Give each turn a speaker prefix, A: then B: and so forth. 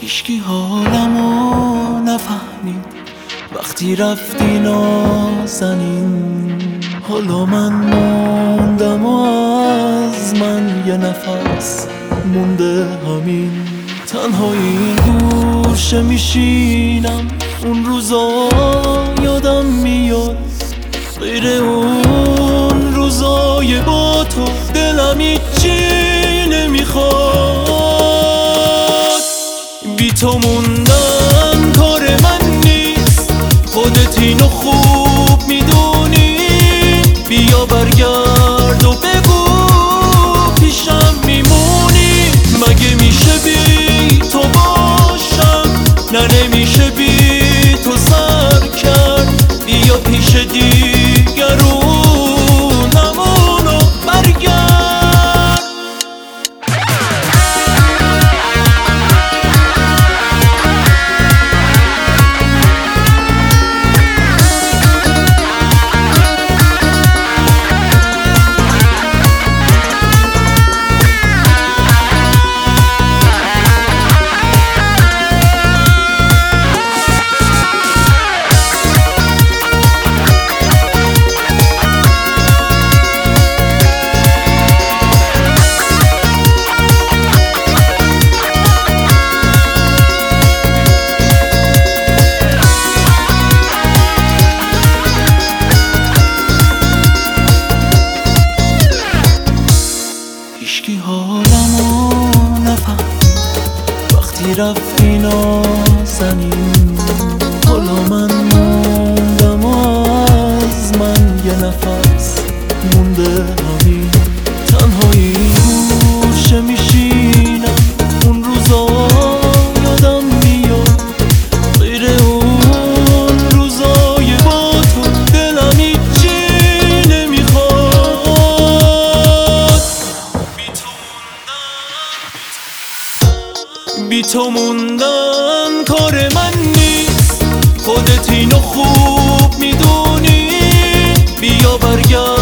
A: هیچکی حالمو نفهمید وقتی رفتی نازنین. حالا من موندم و از من یه نفس مونده همین. تنها این گوشه میشینم، اون روزا یادم میاد، غیر اون روزای با تو دلم هیچی نمیخواد. بی تو موندن کار من نیست، خودت اینو خوب میدونی. بیا برگرد و بگو پیشم میمونی. مگه میشه بی تو باشم؟ نه نمیشه بی تو سر کرد. بیا پیش دیگرونمونو برگرد. هیچکی حالمو نفهمید وقتی رفتی نازنین. حالا من موندم و از من یه نفس مونده همین. تنها این گوشه میشینم، اون روزا یادم میاد، غیر اون روزای با تو دلم هیچی نمیخواد. بی تو موندن کار من نیست، خودت اینو خوب میدونی. بیا برگرد